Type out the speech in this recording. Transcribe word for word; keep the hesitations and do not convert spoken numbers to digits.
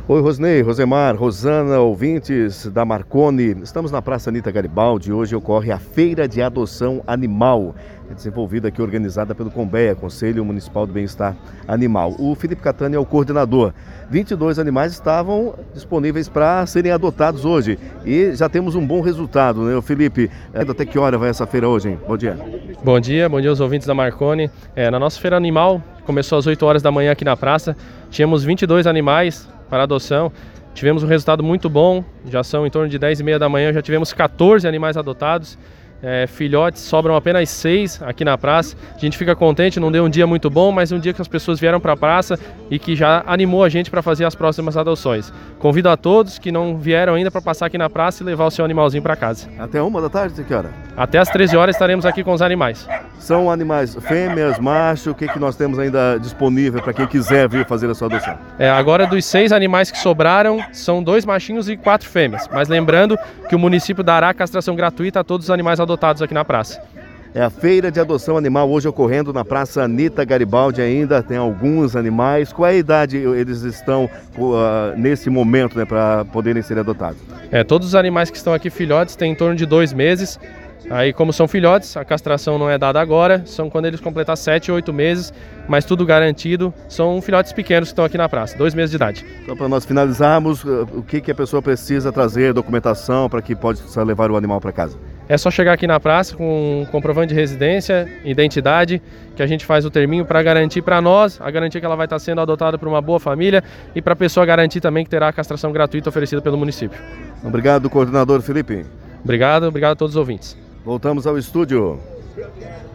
Oi, Rosnei, Rosemar, Rosana, ouvintes da Marconi. Estamos na Praça Anita Garibaldi. Hoje ocorre a Feira de Adoção Animal, desenvolvida aqui, organizada pelo Conbeia, Conselho Municipal do Bem-Estar Animal. O Felipe Catani é o coordenador. vinte e dois animais estavam disponíveis para serem adotados hoje e já temos um bom resultado, né, Felipe? Até que hora vai essa feira hoje, hein? Bom dia. Bom dia, bom dia aos ouvintes da Marconi. É, na nossa feira animal, começou às oito horas da manhã aqui na praça. Tínhamos vinte e dois animais para adoção. Tivemos um resultado muito bom, já são em torno de dez e meia da manhã, já tivemos quatorze animais adotados. É, filhotes, sobram apenas seis aqui na praça. A gente fica contente, não deu um dia muito bom, mas um dia que as pessoas vieram para a praça e que já animou a gente para fazer as próximas adoções. Convido a todos que não vieram ainda para passar aqui na praça e levar o seu animalzinho para casa. Até uma da tarde, que hora? Até às treze horas estaremos aqui com os animais. São animais fêmeas, macho, o que, que nós temos ainda disponível para quem quiser vir fazer a sua adoção? É, agora dos seis animais que sobraram, são dois machinhos e quatro fêmeas. Mas lembrando que o município dará castração gratuita a todos os animais adotados aqui na praça. É a Feira de Adoção Animal hoje ocorrendo na Praça Anita Garibaldi. Ainda tem alguns animais. Qual é a idade eles estão uh, nesse momento, né, para poderem ser adotados? É, todos os animais que estão aqui filhotes têm em torno de dois meses. Aí, como são filhotes, a castração não é dada agora, são quando eles completar sete ou oito meses, mas tudo garantido. São filhotes pequenos que estão aqui na praça, dois meses de idade. Então, para nós finalizarmos, o que, que a pessoa precisa trazer, documentação, para que possa levar o animal para casa? É só chegar aqui na praça com um comprovante de residência, identidade, que a gente faz o terminho para garantir para nós, a garantia que ela vai estar sendo adotada por uma boa família e para a pessoa garantir também que terá a castração gratuita oferecida pelo município. Obrigado, coordenador Felipe. Obrigado, obrigado a todos os ouvintes. Voltamos ao estúdio.